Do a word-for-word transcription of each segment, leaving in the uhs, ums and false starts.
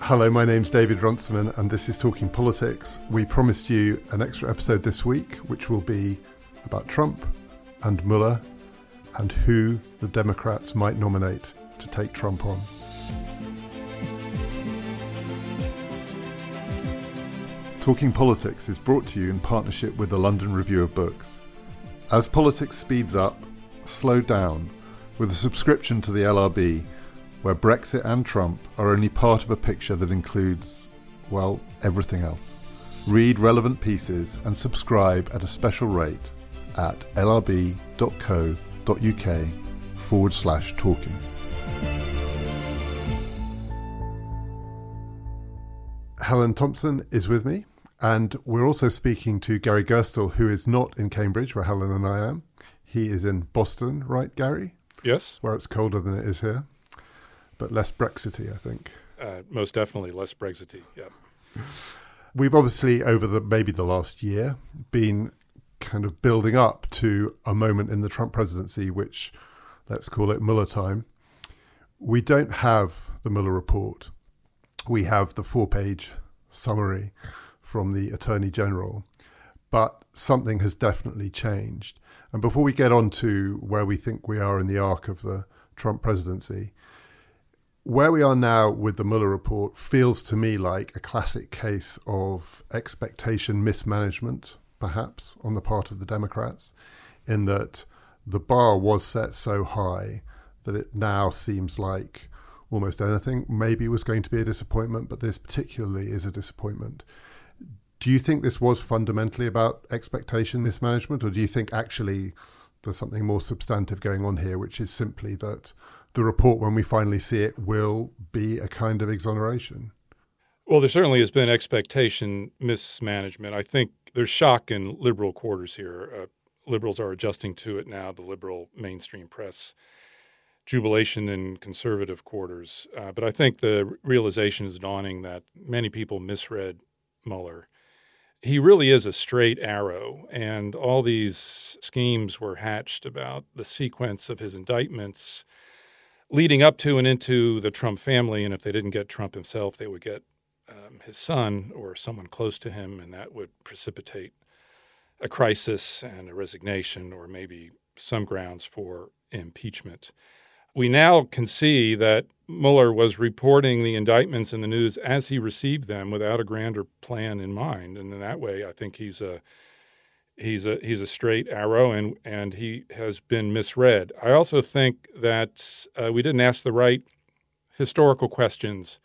Hello, my name's David Runciman and this is Talking Politics. We promised you an extra episode this week, which will be about Trump and Mueller and who the Democrats might nominate to take Trump on. Talking Politics is brought to you in partnership with the London Review of Books. As politics speeds up, slow down with a subscription to the L R B, where Brexit and Trump are only part of a picture that includes, well, everything else. Read relevant pieces and subscribe at a special rate at lrb.co.uk forward slash talking. Helen Thompson is with me, and we're also speaking to Gary Gerstle, who is not in Cambridge, where Helen and I am. He is in Boston, right, Gary? Yes. Where it's colder than it is here. But less Brexity, I think. Uh, most definitely less Brexity, yeah. We've obviously, over the maybe the last year, been kind of building up to a moment in the Trump presidency, which, let's call it Mueller time. We don't have the Mueller report. We have the four-page summary from the Attorney General. But something has definitely changed. And before we get on to where we think we are in the arc of the Trump presidency, where we are now with the Mueller report feels to me like a classic case of expectation mismanagement, perhaps, on the part of the Democrats, in that the bar was set so high that it now seems like almost anything maybe was going to be a disappointment, but this particularly is a disappointment. Do you think this was fundamentally about expectation mismanagement, or do you think actually there's something more substantive going on here, which is simply that the report, when we finally see it, will be a kind of exoneration? Well, there certainly has been expectation mismanagement. I think there's shock in liberal quarters here. Uh, liberals are adjusting to it now, the liberal mainstream press, jubilation in conservative quarters. Uh, but I think the realization is dawning that many people misread Mueller. He really is a straight arrow, and all these schemes were hatched about the sequence of his indictments leading up to and into the Trump family, and if they didn't get Trump himself, they would get um, his son or someone close to him, and that would precipitate a crisis and a resignation or maybe some grounds for impeachment. We now can see that Mueller was reporting the indictments in the news as he received them without a grander plan in mind, and in that way, I think he's a He's a he's a straight arrow, and, and he has been misread. I also think that uh, we didn't ask the right historical questions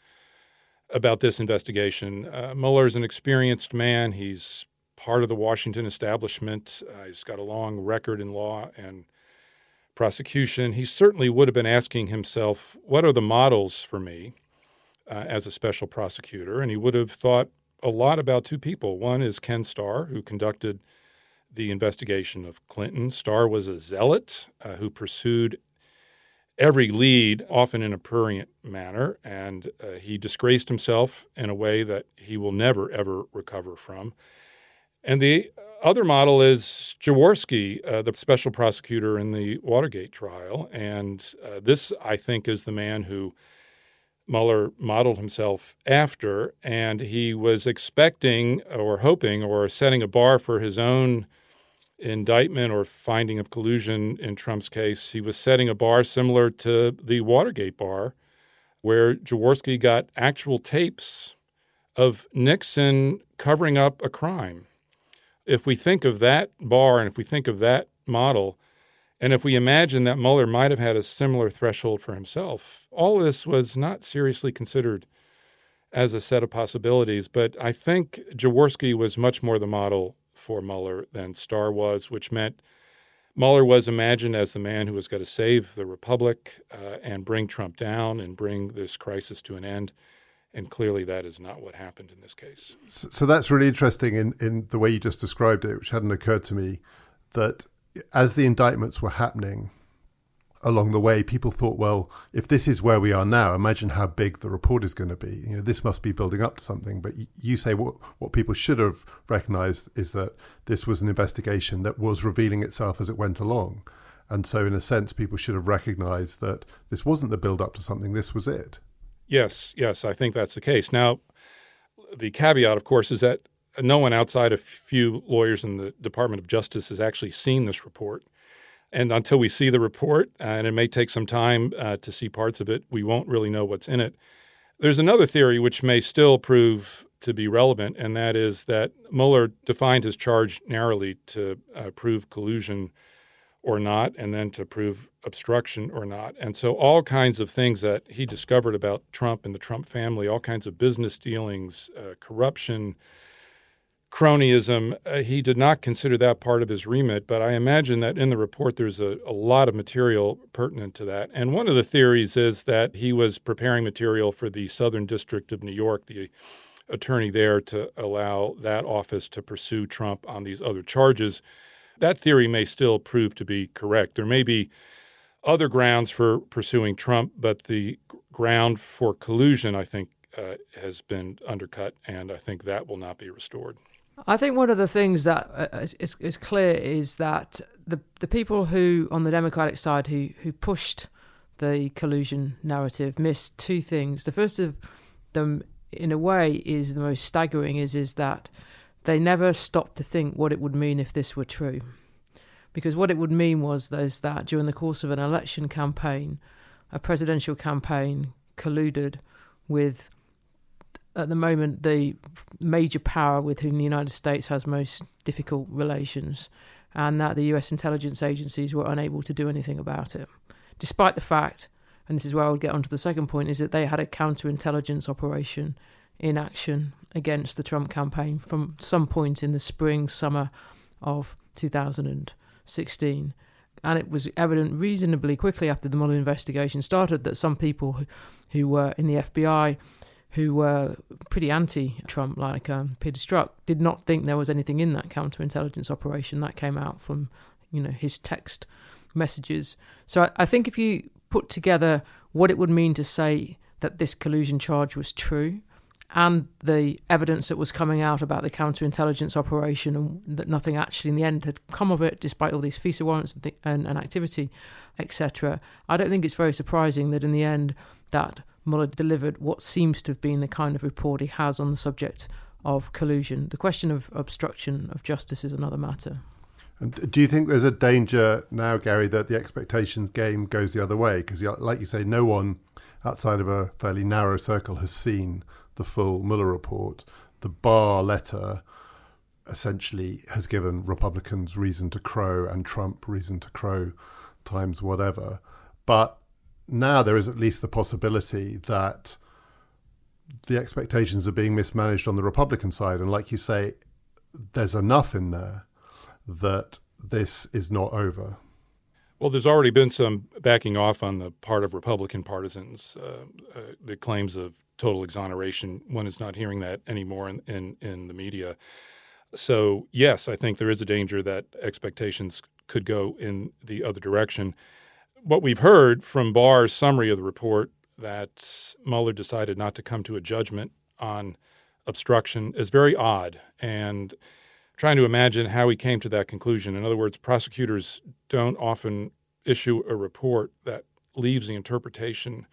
about this investigation. Uh, Mueller's an experienced man. He's part of the Washington establishment. Uh, he's got a long record in law and prosecution. He certainly would have been asking himself, what are the models for me uh, as a special prosecutor? And he would have thought a lot about two people. One is Ken Starr, who conducted the investigation of Clinton. Starr was a zealot uh, who pursued every lead, often in a prurient manner, and uh, he disgraced himself in a way that he will never, ever recover from. And the other model is Jaworski, uh, the special prosecutor in the Watergate trial. And uh, this, I think, is the man who Mueller modeled himself after, and he was expecting or hoping or setting a bar for his own indictment or finding of collusion in Trump's case. He was setting a bar similar to the Watergate bar, where Jaworski got actual tapes of Nixon covering up a crime. If we think of that bar and if we think of that model, and if we imagine that Mueller might have had a similar threshold for himself, all this was not seriously considered as a set of possibilities. But I think Jaworski was much more the model for Mueller than Starr was, which meant Mueller was imagined as the man who was going to save the republic uh, and bring Trump down and bring this crisis to an end. And clearly that is not what happened in this case. So, so that's really interesting in, in the way you just described it, which hadn't occurred to me, that as the indictments were happening along the way, people thought, well, if this is where we are now, imagine how big the report is going to be. You know, this must be building up to something. But you say what, what people should have recognized is that this was an investigation that was revealing itself as it went along. And so in a sense, people should have recognized that this wasn't the build up to something, this was it. Yes, yes, I think that's the case. Now, the caveat, of course, is that no one outside a few lawyers in the Department of Justice has actually seen this report. And until we see the report, uh, and it may take some time uh, to see parts of it, we won't really know what's in it. There's another theory which may still prove to be relevant, and that is that Mueller defined his charge narrowly to uh, prove collusion or not, and then to prove obstruction or not. And so all kinds of things that he discovered about Trump and the Trump family, all kinds of business dealings, uh, corruption, cronyism, uh, he did not consider that part of his remit. But I imagine that in the report there's a, a lot of material pertinent to that. And one of the theories is that he was preparing material for the Southern District of New York, the attorney there, to allow that office to pursue Trump on these other charges. That theory may still prove to be correct. There may be other grounds for pursuing Trump, but the ground for collusion, I think, uh, has been undercut, and I think that will not be restored. I think one of the things that uh, is, is, is clear is that the the people who, on the Democratic side, who, who pushed the collusion narrative missed two things. The first of them, in a way, is the most staggering, is, is that they never stopped to think what it would mean if this were true. Because what it would mean was those that during the course of an election campaign, a presidential campaign colluded with, at the moment, the major power with whom the United States has most difficult relations, and that the U S intelligence agencies were unable to do anything about it. Despite the fact, and this is where I would get onto the second point, is that they had a counterintelligence operation in action against the Trump campaign from some point in the spring, summer of two thousand sixteen. And it was evident reasonably quickly after the Mueller investigation started that some people who, who were in the F B I, who were pretty anti-Trump, like um, Peter Strzok, did not think there was anything in that counterintelligence operation. That came out from, you know, his text messages. So I, I think if you put together what it would mean to say that this collusion charge was true, and the evidence that was coming out about the counterintelligence operation, and that nothing actually in the end had come of it, despite all these FISA warrants and, th- and, and activity, et cetera, I don't think it's very surprising that in the end that Mueller delivered what seems to have been the kind of report he has on the subject of collusion. The question of obstruction of justice is another matter. And do you think there's a danger now, Gary, that the expectations game goes the other way? Because, like you say, no one outside of a fairly narrow circle has seen the full Mueller report. The Barr letter essentially has given Republicans reason to crow and Trump reason to crow times whatever. But now there is at least the possibility that the expectations are being mismanaged on the Republican side. And like you say, there's enough in there that this is not over. Well, there's already been some backing off on the part of Republican partisans. Uh, uh, the claims of total exoneration, one is not hearing that anymore in, in, in the media. So, yes, I think there is a danger that expectations could go in the other direction. What we've heard from Barr's summary of the report, that Mueller decided not to come to a judgment on obstruction, is very odd, and trying to imagine how he came to that conclusion. In other words, prosecutors don't often issue a report that leaves the interpretation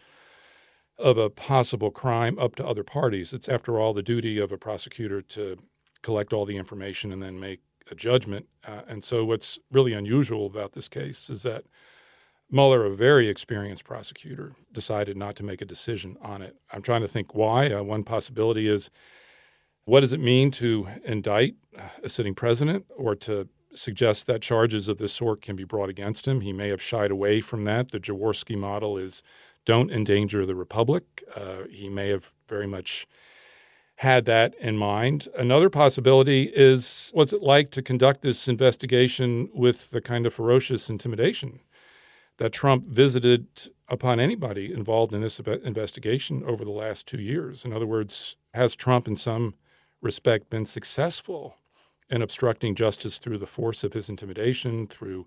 of a possible crime up to other parties. It's, after all, the duty of a prosecutor to collect all the information and then make a judgment. Uh, and so what's really unusual about this case is that Mueller, a very experienced prosecutor, decided not to make a decision on it. I'm trying to think why. Uh, one possibility is, what does it mean to indict a sitting president or to suggest that charges of this sort can be brought against him? He may have shied away from that. The Jaworski model is don't endanger the republic. Uh, he may have very much had that in mind. Another possibility is, what's it like to conduct this investigation with the kind of ferocious intimidation that Trump visited upon anybody involved in this investigation over the last two years? In other words, has Trump in some respect been successful in obstructing justice through the force of his intimidation, through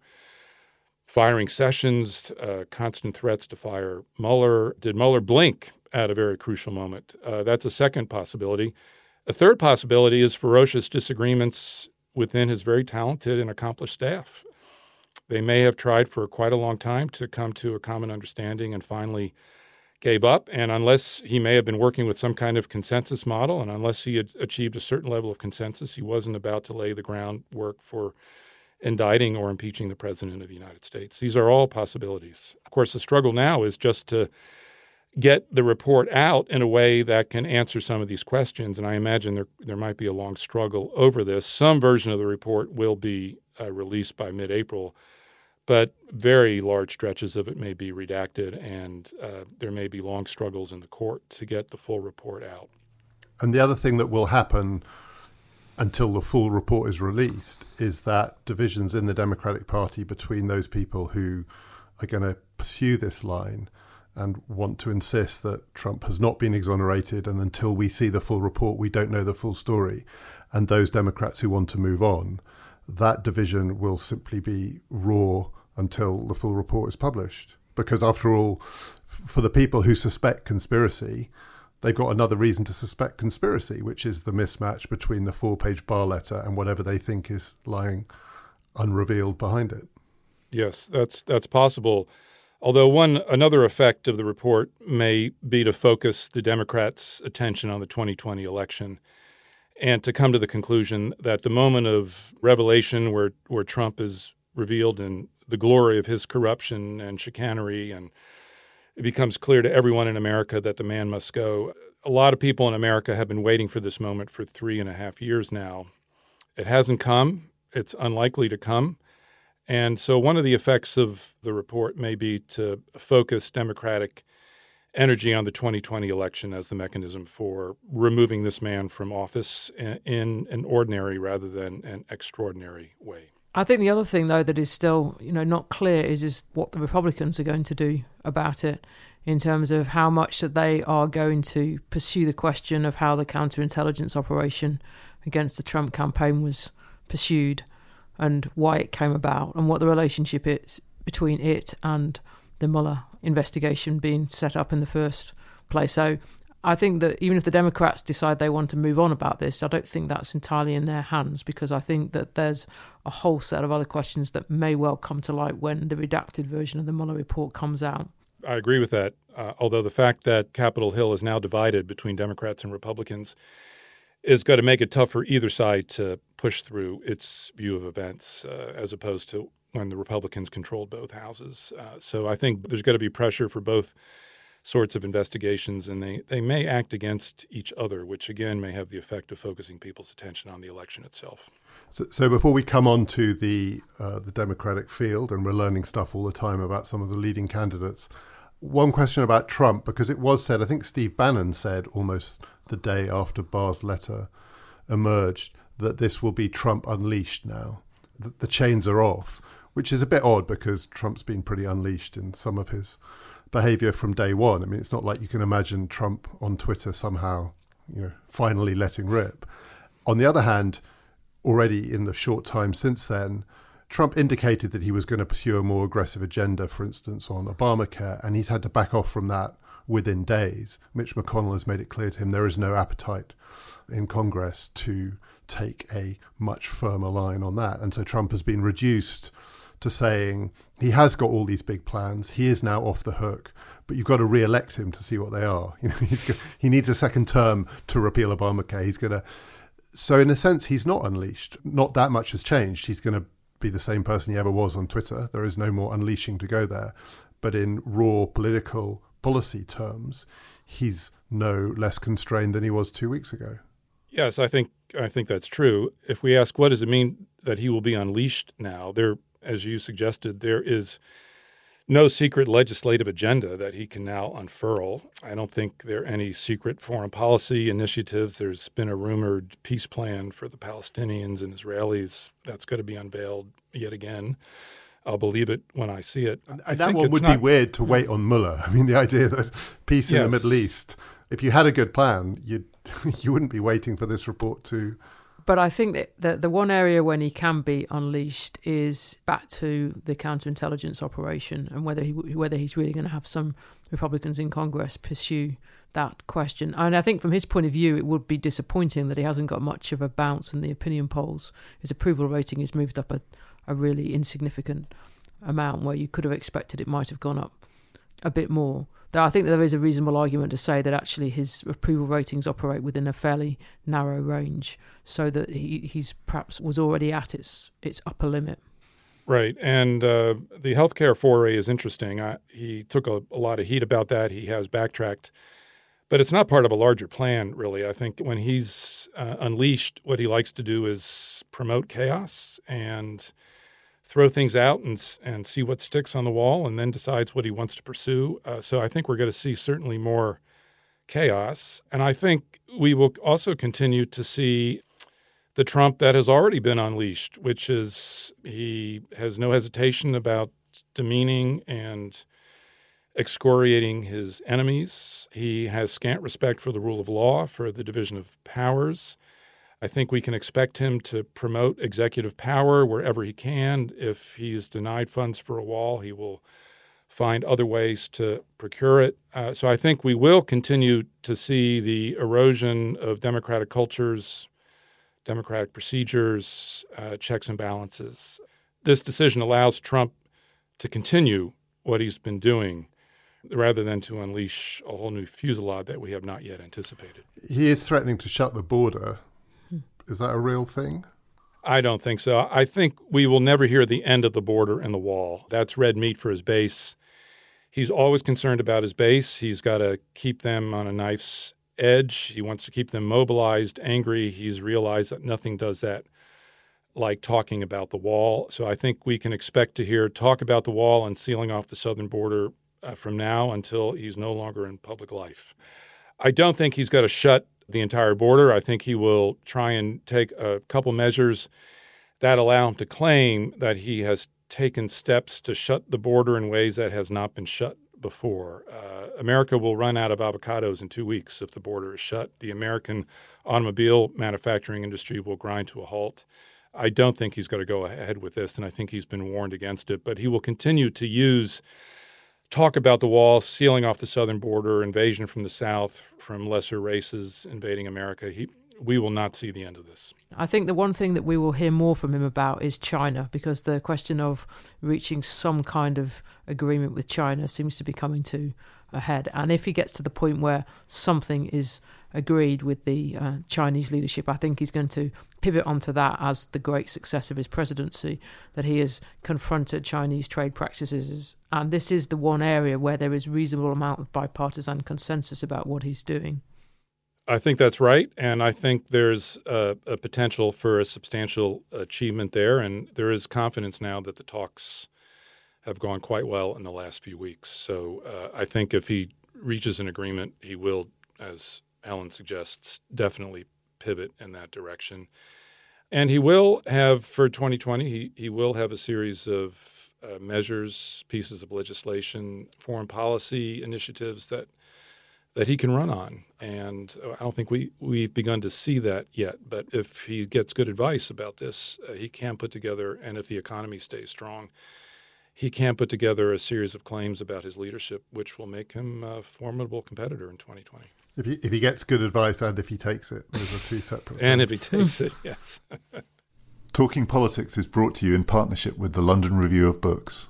firing Sessions, uh, constant threats to fire Mueller? Did Mueller blink at a very crucial moment? Uh, that's a second possibility. A third possibility is ferocious disagreements within his very talented and accomplished staff. They may have tried for quite a long time to come to a common understanding and finally gave up. And unless he may have been working with some kind of consensus model, and unless he had achieved a certain level of consensus, he wasn't about to lay the groundwork for indicting or impeaching the President of the United States. These are all possibilities. Of course, the struggle now is just to get the report out in a way that can answer some of these questions. And I imagine there there might be a long struggle over this. Some version of the report will be uh, released by mid-April, but very large stretches of it may be redacted, and uh, there may be long struggles in the court to get the full report out. And the other thing that will happen until the full report is released is that divisions in the Democratic Party between those people who are going to pursue this line and want to insist that Trump has not been exonerated, and until we see the full report, we don't know the full story, and those Democrats who want to move on, that division will simply be raw until the full report is published. Because after all, for the people who suspect conspiracy, they've got another reason to suspect conspiracy, which is the mismatch between the four-page Barr letter and whatever they think is lying unrevealed behind it. Yes, that's that's possible. Although one another effect of the report may be to focus the Democrats' attention on the twenty twenty election and to come to the conclusion that the moment of revelation where, where Trump is revealed in the glory of his corruption and chicanery, and it becomes clear to everyone in America that the man must go. A lot of people in America have been waiting for this moment for three and a half years now. It hasn't come. It's unlikely to come. And so one of the effects of the report may be to focus Democratic energy on the twenty twenty election as the mechanism for removing this man from office in an ordinary rather than an extraordinary way. I think the other thing, though, that is still, you know, not clear is, is what the Republicans are going to do about it in terms of how much that they are going to pursue the question of how the counterintelligence operation against the Trump campaign was pursued and why it came about and what the relationship is between it and the Mueller investigation being set up in the first place. So I think that even if the Democrats decide they want to move on about this, I don't think that's entirely in their hands, because I think that there's a whole set of other questions that may well come to light when the redacted version of the Mueller report comes out. I agree with that, uh, although the fact that Capitol Hill is now divided between Democrats and Republicans is going to make it tough for either side to push through its view of events uh, as opposed to when the Republicans controlled both houses. Uh, so I think there's going to be pressure for both sorts of investigations, and they, they may act against each other, which again may have the effect of focusing people's attention on the election itself. So, so before we come on to the uh, the Democratic field, and we're learning stuff all the time about some of the leading candidates, one question about Trump, because it was said, I think Steve Bannon said almost the day after Barr's letter emerged, that this will be Trump unleashed now, that the chains are off, which is a bit odd because Trump's been pretty unleashed in some of his behavior from day one. I mean, it's not like you can imagine Trump on Twitter somehow, you know, finally letting rip. On the other hand, already in the short time since then, Trump indicated that he was going to pursue a more aggressive agenda, for instance, on Obamacare, and he's had to back off from that within days. Mitch McConnell has made it clear to him there is no appetite in Congress to take a much firmer line on that. And so Trump has been reduced to saying he has got all these big plans. He is now off the hook, but you've got to re-elect him to see what they are. You know, he's got, he needs a second term to repeal Obamacare. He's going to. So in a sense, he's not unleashed. Not that much has changed. He's going to be the same person he ever was on Twitter. There is no more unleashing to go there. But in raw political policy terms, he's no less constrained than he was two weeks ago. Yes, I think I think that's true. If we ask what does it mean that he will be unleashed now, there, as you suggested, there is no secret legislative agenda that he can now unfurl. I don't think there are any secret foreign policy initiatives. There's been a rumored peace plan for the Palestinians and Israelis that's going to be unveiled yet again. I'll believe it when I see it. And I that think one it's would not, be weird to wait on Mueller. I mean, the idea that peace in yes. the Middle East, if you had a good plan, you'd, you wouldn't be waiting for this report to... But I think that the, the one area when he can be unleashed is back to the counterintelligence operation, and whether he whether he's really going to have some Republicans in Congress pursue that question. And I think from his point of view, it would be disappointing that he hasn't got much of a bounce in the opinion polls. His approval rating has moved up a, a really insignificant amount where you could have expected it might have gone up a bit more. Though I think there is a reasonable argument to say that actually his approval ratings operate within a fairly narrow range, so that he he's perhaps was already at its its upper limit. Right. And uh, the healthcare foray is interesting. I, he took a, a lot of heat about that. He has backtracked. But it's not part of a larger plan, really. I think when he's uh, unleashed, what he likes to do is promote chaos and throw things out and and see what sticks on the wall, and then decides what he wants to pursue. Uh, so I think we're going to see certainly more chaos. And I think we will also continue to see the Trump that has already been unleashed, which is he has no hesitation about demeaning and excoriating his enemies. He has scant respect for the rule of law, for the division of powers. I think we can expect him to promote executive power wherever he can. If he's denied funds for a wall, he will find other ways to procure it. Uh, so I think we will continue to see the erosion of democratic cultures, democratic procedures, uh, checks and balances. This decision allows Trump to continue what he's been doing rather than to unleash a whole new fusillade that we have not yet anticipated. He is threatening to shut the border. Is that a real thing? I don't think so. I think we will never hear the end of the border and the wall. That's red meat for his base. He's always concerned about his base. He's got to keep them on a knife's edge. He wants to keep them mobilized, angry. He's realized that nothing does that like talking about the wall. So I think we can expect to hear talk about the wall and sealing off the southern border uh, from now until he's no longer in public life. I don't think he's got to shut the entire border. I think he will try and take a couple measures that allow him to claim that he has taken steps to shut the border in ways that has not been shut before. Uh, America will run out of avocados in two weeks if the border is shut. The American automobile manufacturing industry will grind to a halt. I don't think he's going to go ahead with this, and I think he's been warned against it. But he will continue to use talk about the wall, sealing off the southern border, invasion from the south, from lesser races invading America. He, we will not see the end of this. I think the one thing that we will hear more from him about is China, because the question of reaching some kind of agreement with China seems to be coming to a head. And if he gets to the point where something is agreed with the uh, Chinese leadership, I think he's going to pivot onto that as the great success of his presidency, that he has confronted Chinese trade practices. And this is the one area where there is reasonable amount of bipartisan consensus about what he's doing. I think that's right, and I think there's a, a potential for a substantial achievement there, and there is confidence now that the talks have gone quite well in the last few weeks. So uh, I think if he reaches an agreement, he will, as Helen suggests, definitely pivot in that direction. And he will have, for twenty twenty, he, he will have a series of uh, measures, pieces of legislation, foreign policy initiatives that that he can run on. And I don't think we, we've begun to see that yet. But if he gets good advice about this, uh, he can put together, and if the economy stays strong, he can put together a series of claims about his leadership, which will make him a formidable competitor in twenty twenty. If he, if he gets good advice and if he takes it, those are two separate And things. if he takes it, yes. Talking Politics is brought to you in partnership with the London Review of Books.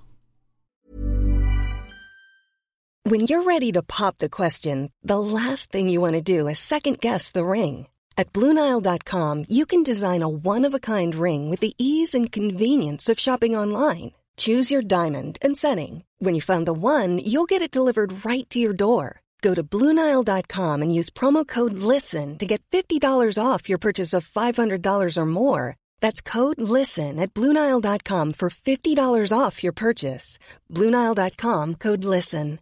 When you're ready to pop the question, the last thing you want to do is second-guess the ring. At Blue Nile dot com, you can design a one-of-a-kind ring with the ease and convenience of shopping online. Choose your diamond and setting. When you find the one, you'll get it delivered right to your door. Go to Blue Nile dot com and use promo code LISTEN to get fifty dollars off your purchase of five hundred dollars or more. That's code LISTEN at Blue Nile dot com for fifty dollars off your purchase. Blue Nile dot com, code LISTEN.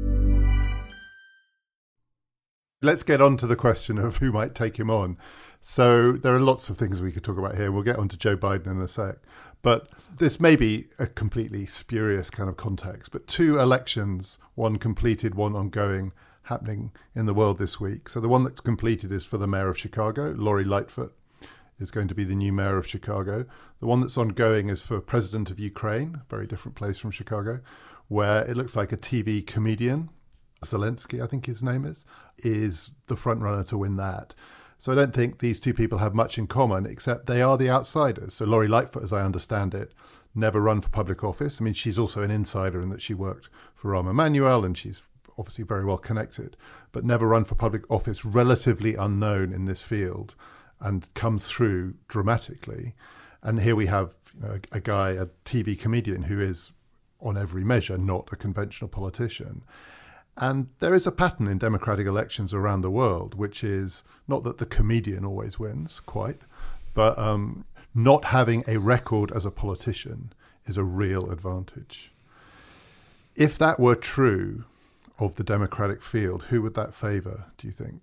Let's get on to the question of who might take him on. So there are lots of things we could talk about here. We'll get on to Joe Biden in a sec. But this may be a completely spurious kind of context. But two elections, one completed, one ongoing, happening in the world this week. So the one that's completed is for the mayor of Chicago. Lori Lightfoot is going to be the new mayor of Chicago. The one that's ongoing is for president of Ukraine, very different place from Chicago, where it looks like a T V comedian, Zelensky, I think his name is, is the front runner to win that. So I don't think these two people have much in common, except they are the outsiders. So Lori Lightfoot, as I understand it, never run for public office. I mean, she's also an insider in that she worked for Rahm Emanuel and she's obviously very well connected, but never run for public office, relatively unknown in this field, and comes through dramatically. And here we have, you know, a, a guy, a T V comedian who is on every measure not a conventional politician. And there is a pattern in democratic elections around the world, which is not that the comedian always wins, quite, but um, not having a record as a politician is a real advantage. If that were true of the democratic field, who would that favour, do you think?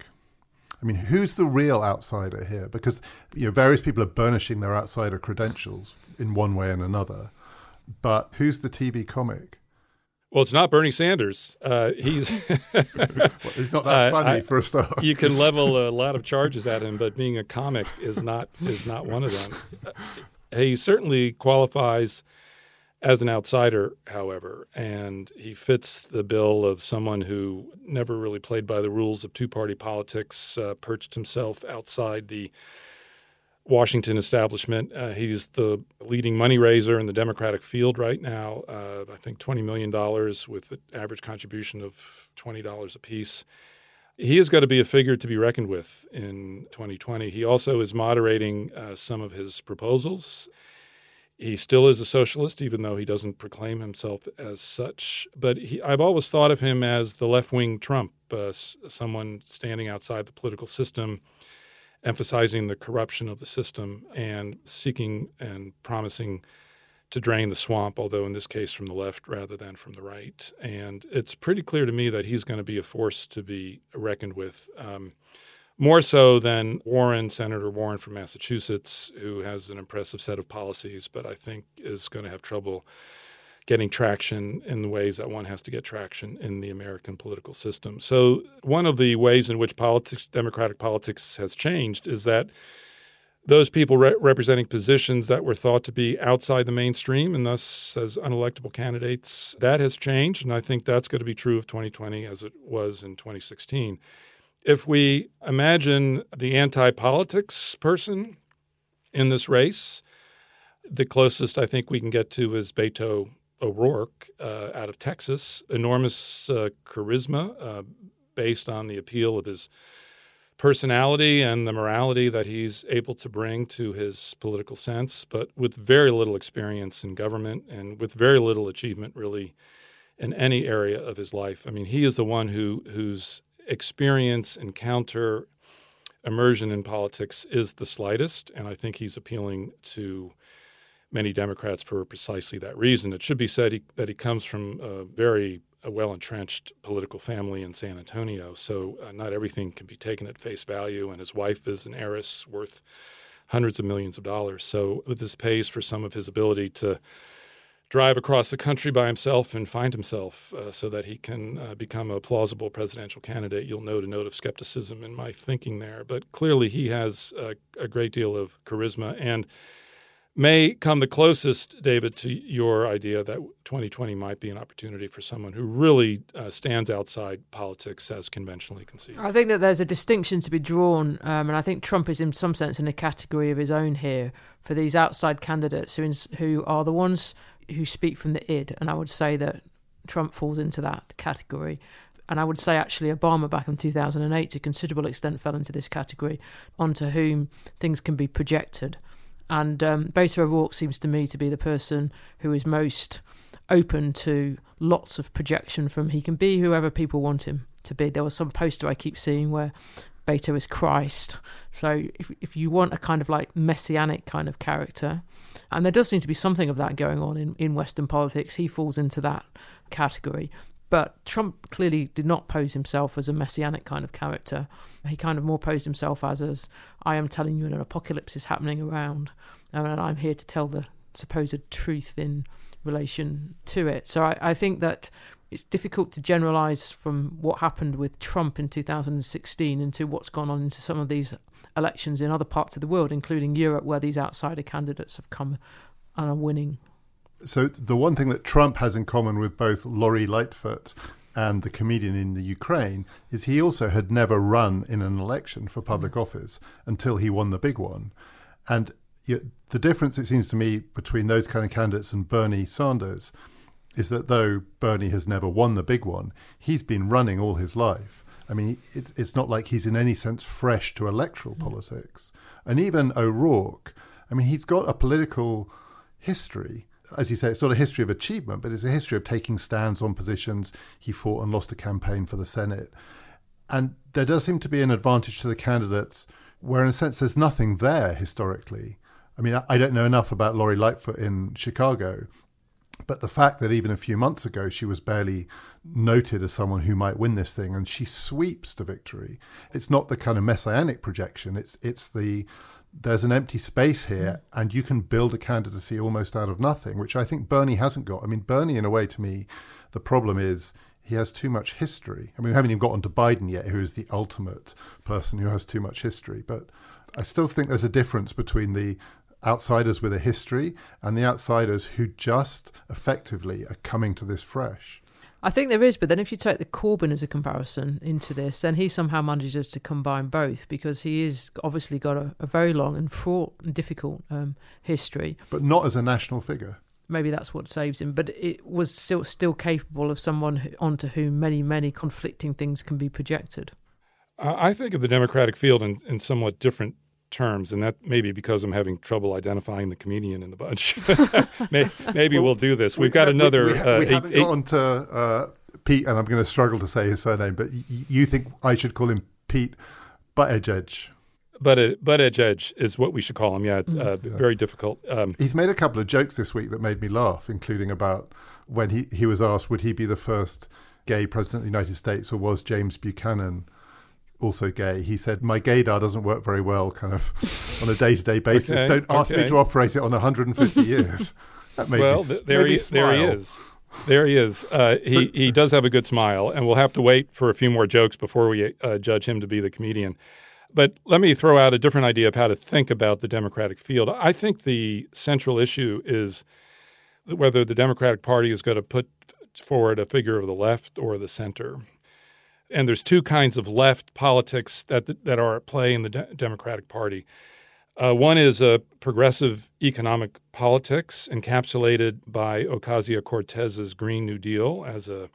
I mean, who's the real outsider here? Because, you know, various people are burnishing their outsider credentials in one way and another. But who's the T V comic? Well, it's not Bernie Sanders. Uh, he's well, he's not that funny uh, I, for a start. You can level a lot of charges at him, but being a comic is not is not one of them. Uh, he certainly qualifies as an outsider, however, and he fits the bill of someone who never really played by the rules of two-party politics, uh, perched himself outside the Washington establishment. Uh, he's the leading money raiser in the Democratic field right now, uh, I think twenty million dollars with an average contribution of twenty dollars apiece. He is going to be a figure to be reckoned with in twenty twenty. He also is moderating uh, some of his proposals. He still is a socialist, even though he doesn't proclaim himself as such. But he, I've always thought of him as the left-wing Trump, uh, someone standing outside the political system, emphasizing the corruption of the system and seeking and promising to drain the swamp, although in this case from the left rather than from the right. And it's pretty clear to me that he's going to be a force to be reckoned with, um, more so than Warren, Senator Warren from Massachusetts, who has an impressive set of policies, but I think is going to have trouble getting traction in the ways that one has to get traction in the American political system. So one of the ways in which politics, democratic politics has changed is that those people re- representing positions that were thought to be outside the mainstream and thus as unelectable candidates, that has changed. And I think that's going to be true of twenty twenty as it was in twenty sixteen. If we imagine the anti-politics person in this race, the closest I think we can get to is Beto O'Rourke uh, out of Texas. Enormous uh, charisma uh, based on the appeal of his personality and the morality that he's able to bring to his political sense, but with very little experience in government and with very little achievement really in any area of his life. I mean, he is the one who whose experience, encounter, immersion in politics is the slightest, and I think he's appealing to many Democrats for precisely that reason. It should be said he, that he comes from a very a well-entrenched political family in San Antonio, so uh, not everything can be taken at face value, and his wife is an heiress worth hundreds of millions of dollars. So this pays for some of his ability to drive across the country by himself and find himself uh, so that he can uh, become a plausible presidential candidate. You'll note a note of skepticism in my thinking there, but clearly he has a, a great deal of charisma and may come the closest, David, to your idea that twenty twenty might be an opportunity for someone who really uh, stands outside politics as conventionally conceived. I think that there's a distinction to be drawn, um, and I think Trump is in some sense in a category of his own here for these outside candidates who, ins- who are the ones who speak from the id, and I would say that Trump falls into that category. And I would say actually Obama back in two thousand eight to a considerable extent fell into this category, onto whom things can be projected. And um, Beto O'Rourke seems to me to be the person who is most open to lots of projection from he can be whoever people want him to be. There was some poster I keep seeing where Beto is Christ. So if if you want a kind of like messianic kind of character, and there does seem to be something of that going on in, in Western politics, he falls into that category. But Trump clearly did not pose himself as a messianic kind of character. He kind of more posed himself as, as I am telling you an apocalypse is happening around, and I'm here to tell the supposed truth in relation to it. So I, I think that it's difficult to generalise from what happened with Trump in two thousand sixteen into what's gone on into some of these elections in other parts of the world, including Europe, where these outsider candidates have come and are winning. So the one thing that Trump has in common with both Lori Lightfoot and the comedian in the Ukraine is he also had never run in an election for public office until he won the big one. And you, the difference, it seems to me, between those kind of candidates and Bernie Sanders is that though Bernie has never won the big one, he's been running all his life. I mean, it's, it's not like he's in any sense fresh to electoral mm-hmm. politics. And even O'Rourke, I mean, he's got a political history. As you say, it's not a history of achievement, but it's a history of taking stands on positions. He fought and lost a campaign for the Senate. And there does seem to be an advantage to the candidates where, in a sense, there's nothing there historically. I mean, I don't know enough about Lori Lightfoot in Chicago, but the fact that even a few months ago she was barely noted as someone who might win this thing, and she sweeps to victory. It's not the kind of messianic projection. It's it's the there's an empty space here, mm. and you can build a candidacy almost out of nothing, which I think Bernie hasn't got. I mean, Bernie, in a way, to me, the problem is he has too much history. I mean, we haven't even gotten to Biden yet, who is the ultimate person who has too much history. But I still think there's a difference between the outsiders with a history and the outsiders who just effectively are coming to this fresh. I think there is, but then if you take the Corbyn as a comparison into this, then he somehow manages to combine both, because he is obviously got a, a very long and fraught and difficult um, history. But not as a national figure. Maybe that's what saves him, but it was still still capable of someone who, onto whom many, many conflicting things can be projected. I think of the Democratic field in, in somewhat different terms, and that may be because I'm having trouble identifying the comedian in the bunch. maybe maybe well, we'll do this. We've we, got another... We, we, uh, we eight, haven't eight, gotten to uh, Pete, and I'm going to struggle to say his surname, but y- you think I should call him Pete Buttigieg? But Buttigieg is what we should call him, yeah. Uh, yeah. Very difficult. Um, He's made a couple of jokes this week that made me laugh, including about when he, he was asked, would he be the first gay president of the United States, or was James Buchanan also gay? He said, my gaydar doesn't work very well kind of on a day-to-day basis. Okay, Don't ask okay. me to operate it on one hundred fifty years. That made well, me, th- there, made he, me smile. there he is. There he is. Uh, he, so, he does have a good smile, and we'll have to wait for a few more jokes before we uh, judge him to be the comedian. But let me throw out a different idea of how to think about the Democratic field. I think the central issue is whether the Democratic Party is going to put forward a figure of the left or the center. And there's two kinds of left politics that that are at play in the De- Democratic Party. Uh, one is a progressive economic politics encapsulated by Ocasio-Cortez's Green New Deal as a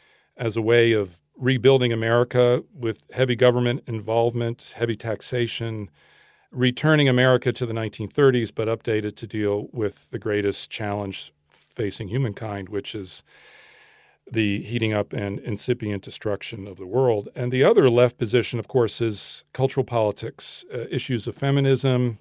as a way of rebuilding America with heavy government involvement, heavy taxation, returning America to the nineteen thirties, but updated to deal with the greatest challenge facing humankind, which is the heating up and incipient destruction of the world. And the other left position, of course, is cultural politics, uh, issues of feminism,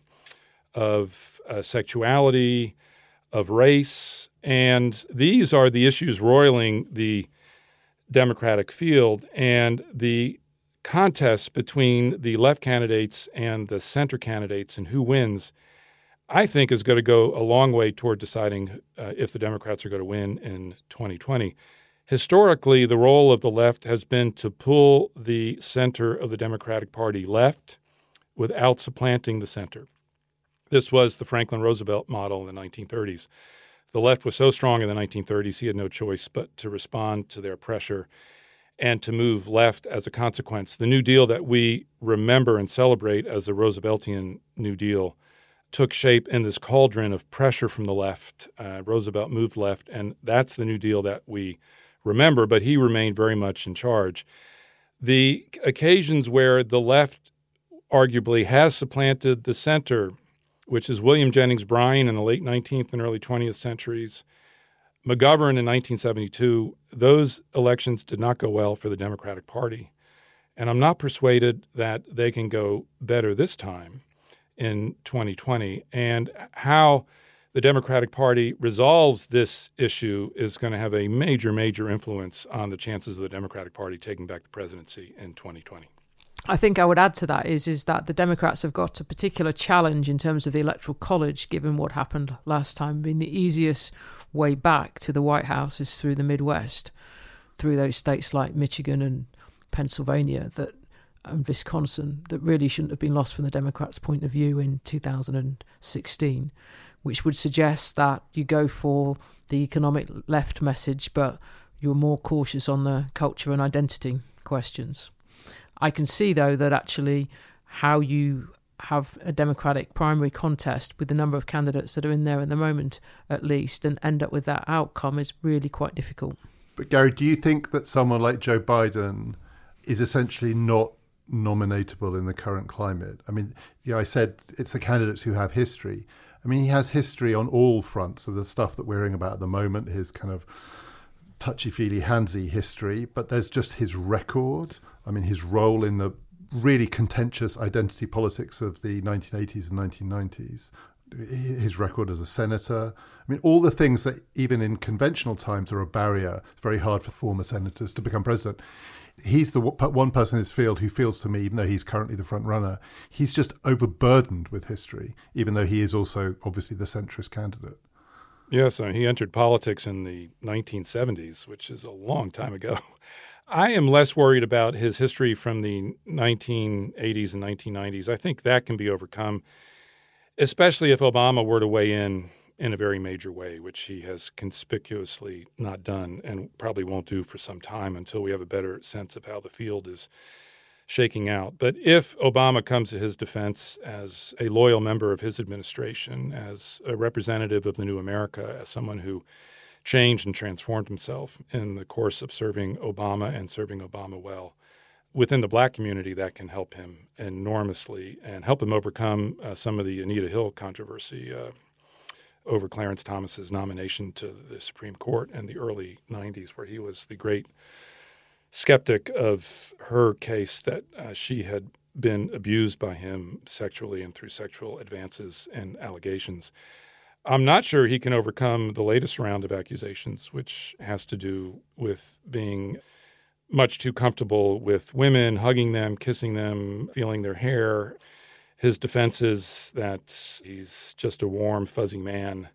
of uh, sexuality, of race. And these are the issues roiling the Democratic field. And the contest between the left candidates and the center candidates and who wins, I think, is going to go a long way toward deciding uh, if the Democrats are going to win in twenty twenty. Historically, the role of the left has been to pull the center of the Democratic Party left without supplanting the center. This was the Franklin Roosevelt model in the nineteen thirties. The left was so strong in the nineteen thirties, he had no choice but to respond to their pressure and to move left as a consequence. The New Deal that we remember and celebrate as the Rooseveltian New Deal took shape in this cauldron of pressure from the left. Uh, Roosevelt moved left, and that's the New Deal that we remember, but he remained very much in charge. The occasions where the left arguably has supplanted the center, which is William Jennings Bryan in the late nineteenth and early twentieth centuries, McGovern in nineteen seventy-two, those elections did not go well for the Democratic Party. And I'm not persuaded that they can go better this time in twenty twenty. And how the Democratic Party resolves this issue is going to have a major, major influence on the chances of the Democratic Party taking back the presidency in twenty twenty. I think I would add to that is, is that the Democrats have got a particular challenge in terms of the Electoral College, given what happened last time. I mean, the easiest way back to the White House is through the Midwest, through those states like Michigan and Pennsylvania that and Wisconsin that really shouldn't have been lost from the Democrats' point of view in two thousand sixteen, which would suggest that you go for the economic left message, but you're more cautious on the culture and identity questions. I can see, though, that actually how you have a Democratic primary contest with the number of candidates that are in there at the moment, at least, and end up with that outcome is really quite difficult. But Gary, do you think that someone like Joe Biden is essentially not nominatable in the current climate? I mean, yeah, I said it's the candidates who have history. I mean, he has history on all fronts of the stuff that we're hearing about at the moment, his kind of touchy-feely, handsy history, but there's just his record. I mean, his role in the really contentious identity politics of the nineteen eighties and nineteen nineties, his record as a senator. I mean, all the things that even in conventional times are a barrier. It's very hard for former senators to become president. He's the one person in this field who feels to me, even though he's currently the front runner, he's just overburdened with history, even though he is also obviously the centrist candidate. Yes, uh, he entered politics in the nineteen seventies, which is a long time ago. I am less worried about his history from the nineteen eighties and nineteen nineties. I think that can be overcome, especially if Obama were to weigh in in a very major way, which he has conspicuously not done and probably won't do for some time until we have a better sense of how the field is shaking out. But if Obama comes to his defense as a loyal member of his administration, as a representative of the new America, as someone who changed and transformed himself in the course of serving Obama and serving Obama well, within the black community, that can help him enormously and help him overcome uh, some of the Anita Hill controversy uh, over Clarence Thomas's nomination to the Supreme Court in the early nineties, where he was the great skeptic of her case that uh, she had been abused by him sexually and through sexual advances and allegations. I'm not sure he can overcome the latest round of accusations, which has to do with being much too comfortable with women, hugging them, kissing them, feeling their hair. His defense is that he's just a warm, fuzzy man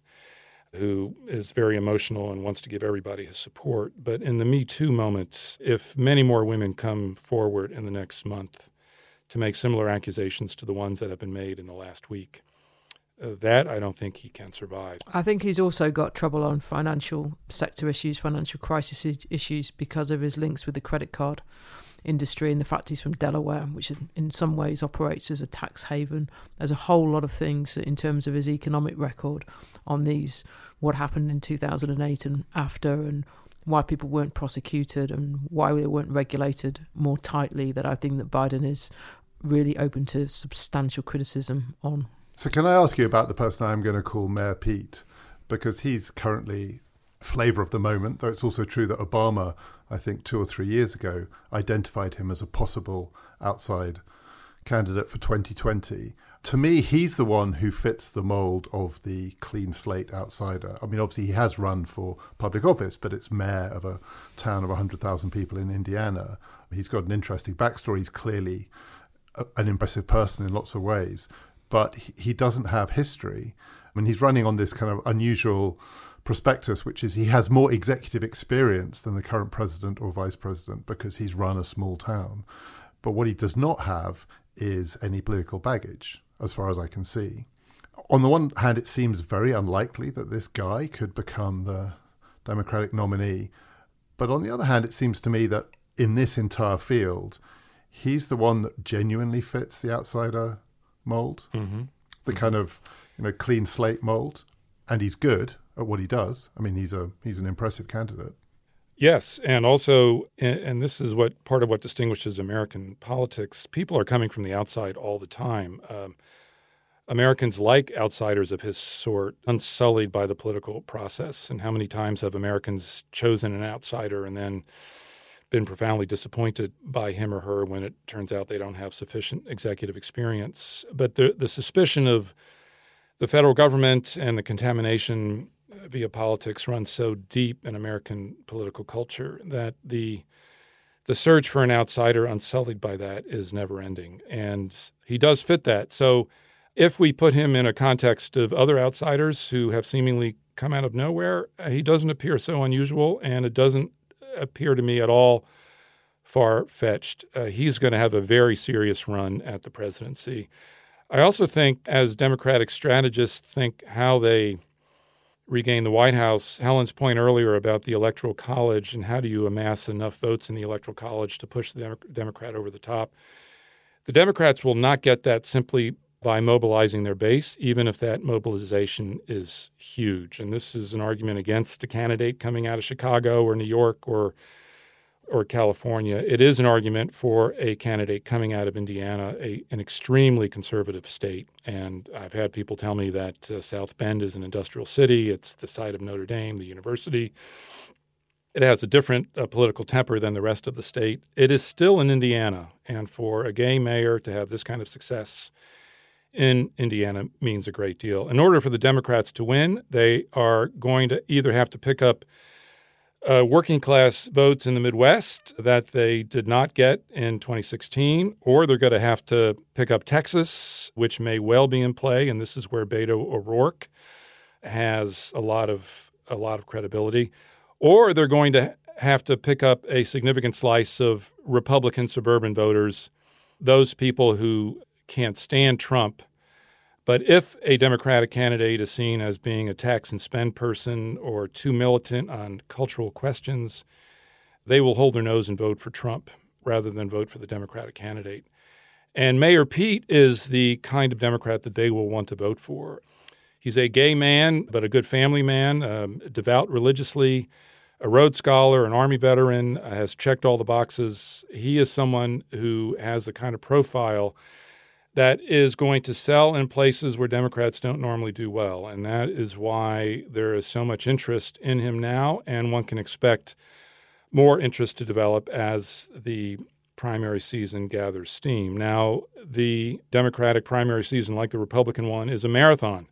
who is very emotional and wants to give everybody his support. But in the Me Too moment, if many more women come forward in the next month to make similar accusations to the ones that have been made in the last week, uh, that I don't think he can survive. I think he's also got trouble on financial sector issues, financial crisis issues, because of his links with the credit card industry and the fact he's from Delaware, which in some ways operates as a tax haven. There's a whole lot of things in terms of his economic record on these, what happened in two thousand eight and after, and why people weren't prosecuted and why they weren't regulated more tightly, that I think that Biden is really open to substantial criticism on. So can I ask you about the person I'm going to call Mayor Pete? Because he's currently flavour of the moment, though it's also true that Obama, I think two or three years ago, identified him as a possible outside candidate for twenty twenty. To me, he's the one who fits the mould of the clean slate outsider. I mean, obviously he has run for public office, but it's mayor of a town of one hundred thousand people in Indiana. He's got an interesting backstory. He's clearly a, an impressive person in lots of ways, but he, he doesn't have history. I mean, he's running on this kind of unusual prospectus, which is he has more executive experience than the current president or vice president because he's run a small town. But what he does not have is any political baggage, as far as I can see. On the one hand, it seems very unlikely that this guy could become the Democratic nominee. But on the other hand, it seems to me that in this entire field, he's the one that genuinely fits the outsider mold, mm-hmm. the mm-hmm. kind of you know clean slate mold, and he's good at what he does. I mean, he's a he's an impressive candidate. Yes, and also, and this is what part of what distinguishes American politics, people are coming from the outside all the time. Um, Americans like outsiders of his sort, unsullied by the political process. And how many times have Americans chosen an outsider and then been profoundly disappointed by him or her when it turns out they don't have sufficient executive experience? But the, the suspicion of the federal government and the contamination via politics runs so deep in American political culture that the the search for an outsider unsullied by that is never ending. And he does fit that. So if we put him in a context of other outsiders who have seemingly come out of nowhere, he doesn't appear so unusual, and it doesn't appear to me at all far-fetched. Uh, he's going to have a very serious run at the presidency. I also think, as Democratic strategists think how they regain the White House, Helen's point earlier about the Electoral College and how do you amass enough votes in the Electoral College to push the Dem- Democrat over the top. The Democrats will not get that simply by mobilizing their base, even if that mobilization is huge. And this is an argument against a candidate coming out of Chicago or New York or or California. It is an argument for a candidate coming out of Indiana, a, an extremely conservative state. And I've had people tell me that uh, South Bend is an industrial city. It's the site of Notre Dame, the university. It has a different uh, political temper than the rest of the state. It is still in Indiana. And for a gay mayor to have this kind of success in Indiana means a great deal. In order for the Democrats to win, they are going to either have to pick up Uh, working class votes in the Midwest that they did not get in twenty sixteen, or they're going to have to pick up Texas, which may well be in play, and this is where Beto O'Rourke has a lot of a lot of credibility, or they're going to have to pick up a significant slice of Republican suburban voters, those people who can't stand Trump. But if a Democratic candidate is seen as being a tax and spend person or too militant on cultural questions, they will hold their nose and vote for Trump rather than vote for the Democratic candidate. And Mayor Pete is the kind of Democrat that they will want to vote for. He's a gay man, but a good family man, um, devout religiously, a Rhodes Scholar, an Army veteran, uh, has checked all the boxes. He is someone who has the kind of profile that is going to sell in places where Democrats don't normally do well. And that is why there is so much interest in him now, and one can expect more interest to develop as the primary season gathers steam. Now, the Democratic primary season, like the Republican one, is a marathon,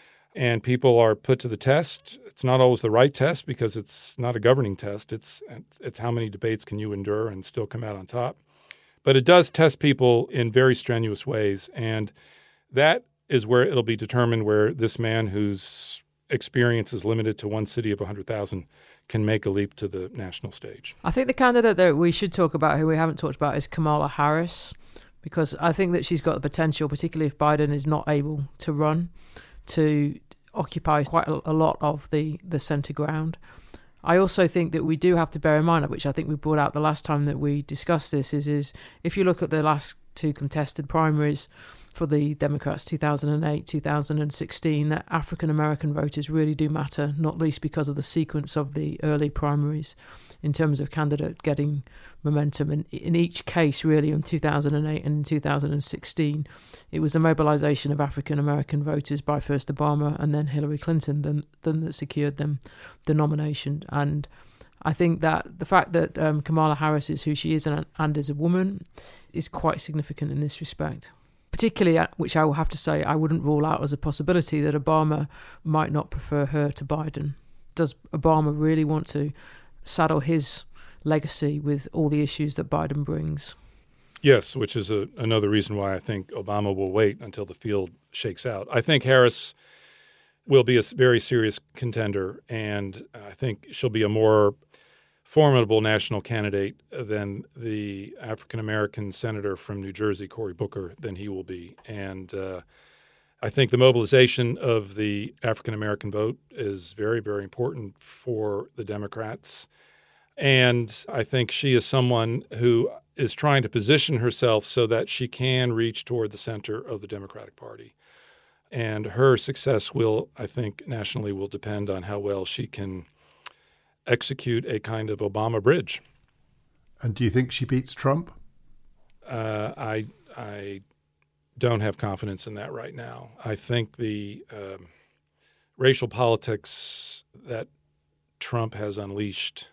and people are put to the test. It's not always the right test because it's not a governing test. It's, it's how many debates can you endure and still come out on top. But it does test people in very strenuous ways, and that is where it'll be determined where this man whose experience is limited to one city of one hundred thousand can make a leap to the national stage. I think the candidate that we should talk about, who we haven't talked about, is Kamala Harris, because I think that she's got the potential, particularly if Biden is not able to run, to occupy quite a, a lot of the, the centre ground. I also think that we do have to bear in mind, which I think we brought out the last time that we discussed this, is, is if you look at the last two contested primaries for the Democrats, two thousand eight, two thousand sixteen, that African-American voters really do matter, not least because of the sequence of the early primaries in terms of candidate getting momentum. And in each case, really, in two thousand eight and in two thousand sixteen, it was the mobilization of African-American voters by first Obama and then Hillary Clinton then, then that secured them the nomination. And I think that the fact that um, Kamala Harris is who she is and, and is a woman is quite significant in this respect. Particularly, which I will have to say, I wouldn't rule out as a possibility that Obama might not prefer her to Biden. Does Obama really want to saddle his legacy with all the issues that Biden brings? Yes, which is a, another reason why I think Obama will wait until the field shakes out. I think Harris will be a very serious contender, and I think she'll be a more formidable national candidate than the African-American senator from New Jersey, Cory Booker, than he will be. And uh, I think the mobilization of the African-American vote is very, very important for the Democrats. And I think she is someone who is trying to position herself so that she can reach toward the center of the Democratic Party. And her success will, I think, nationally will depend on how well she can execute a kind of Obama bridge. And do you think she beats Trump? Uh, I I don't have confidence in that right now. I think the um, racial politics that Trump has unleashed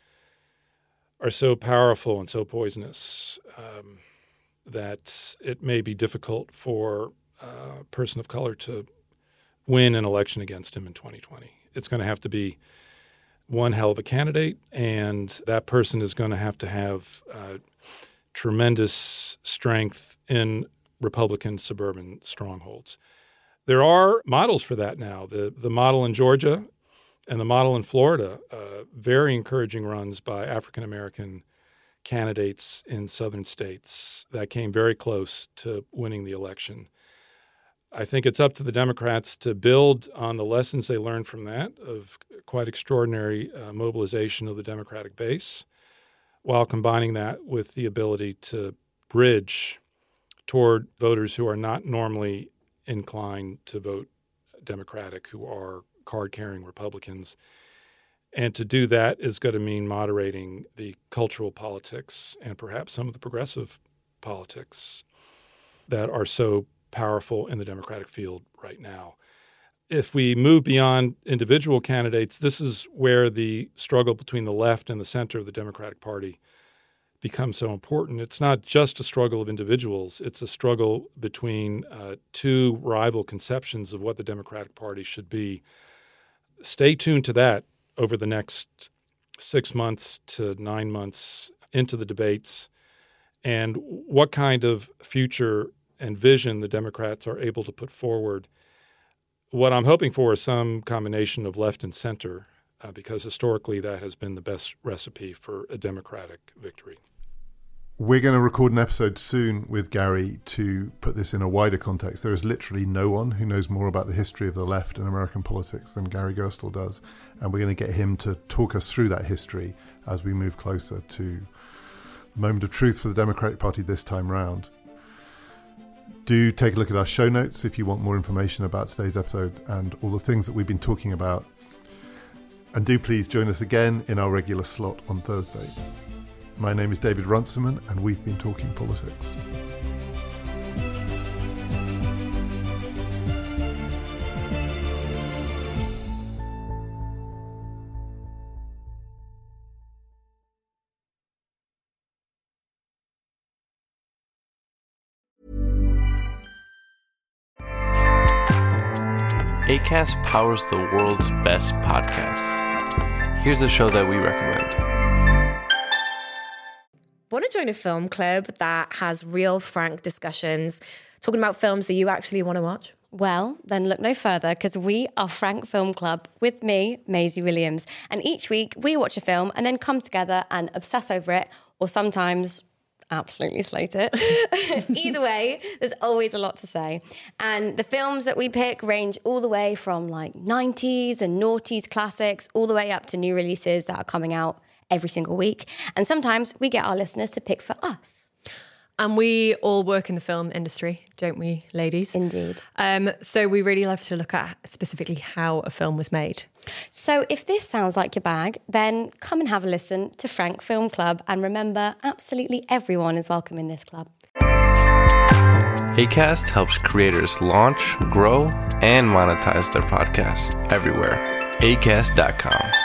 are so powerful and so poisonous um, that it may be difficult for a person of color to win an election against him in twenty twenty. It's going to have to be one hell of a candidate, and that person is going to have to have uh, tremendous strength in Republican suburban strongholds. There are models for that now. The the model in Georgia and the model in Florida, uh, very encouraging runs by African-American candidates in southern states that came very close to winning the election. I think it's up to the Democrats to build on the lessons they learned from that, of quite extraordinary uh, mobilization of the Democratic base, while combining that with the ability to bridge toward voters who are not normally inclined to vote Democratic, who are card-carrying Republicans. And to do that is going to mean moderating the cultural politics and perhaps some of the progressive politics that are so powerful in the Democratic field right now. If we move beyond individual candidates, this is where the struggle between the left and the center of the Democratic Party becomes so important. It's not just a struggle of individuals. It's a struggle between uh, two rival conceptions of what the Democratic Party should be. Stay tuned to that over the next six months to nine months into the debates, and what kind of future and vision the Democrats are able to put forward. What I'm hoping for is some combination of left and center, uh, because historically that has been the best recipe for a Democratic victory. We're going to record an episode soon with Gary to put this in a wider context. There is literally no one who knows more about the history of the left in American politics than Gary Gerstle does. And we're going to get him to talk us through that history as we move closer to the moment of truth for the Democratic Party this time round. Do take a look at our show notes if you want more information about today's episode and all the things that we've been talking about. And do please join us again in our regular slot on Thursday. My name is David Runciman, and we've been talking politics. Acast powers the world's best podcasts. Here's a show that we recommend. Want to join a film club that has real, frank discussions, talking about films that you actually want to watch? Well, then look no further, because we are Frank Film Club with me, Maisie Williams. And each week we watch a film and then come together and obsess over it, or sometimes absolutely slate it. Either way, there's always a lot to say. And the films that we pick range all the way from like nineties and noughties classics, all the way up to new releases that are coming out every single week. And sometimes we get our listeners to pick for us. And we all work in the film industry, don't we, ladies? Indeed. Um, so we really love to look at specifically how a film was made. So if this sounds like your bag, then come and have a listen to Frank Film Club. And remember, absolutely everyone is welcome in this club. Acast helps creators launch, grow, and monetize their podcasts everywhere. acast dot com.